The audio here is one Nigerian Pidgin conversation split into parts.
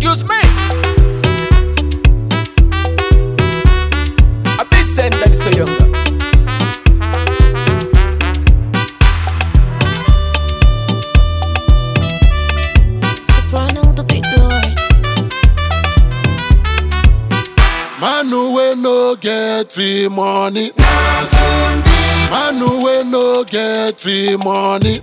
Excuse me. I be saying that it's so younger. Soprano, the big lord. Man who we no get the money, man who we no get the money.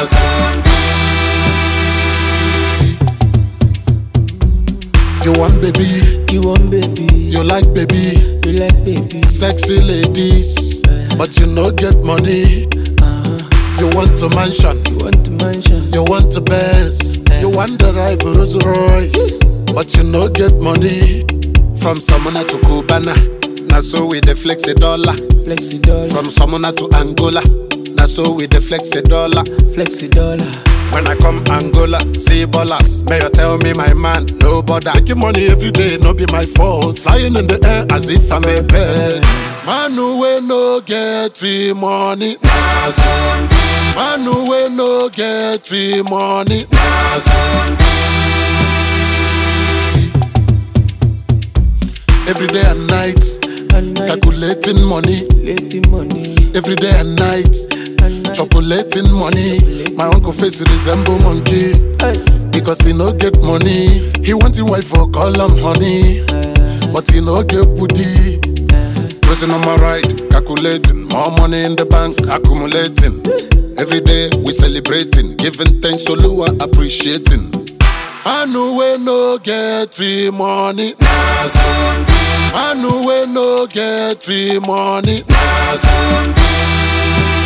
You want baby, You want baby, you like baby, you like baby. sexy ladies, but you no get money. You want a mansion, You want to mansion. you want the best, you want the drive Rolls Royce, but you no get money. From Samana to Cubana, na so we the flex a dollar. Flexi dollar, From Samana to Angola, na so we the flex a dollar. flexi dollar. When I come Angola, see ballers, may you tell me my man, no bother. Making money every day, no be my fault. Flying in the air as if I'm a bird. Man who we no get the money, man who we no get the money. Every day and night, And night, calculating money. lady money. Every day and night, And night, chocolating money. My uncle face resemble monkey hey. because he no get money. He want his wife for call him honey, but he no get booty. Pressing on my right, calculating more money in the bank, accumulating. Every day we celebrating, giving thanks to Lua, appreciating. Man who we no get the money, man who we no get the money.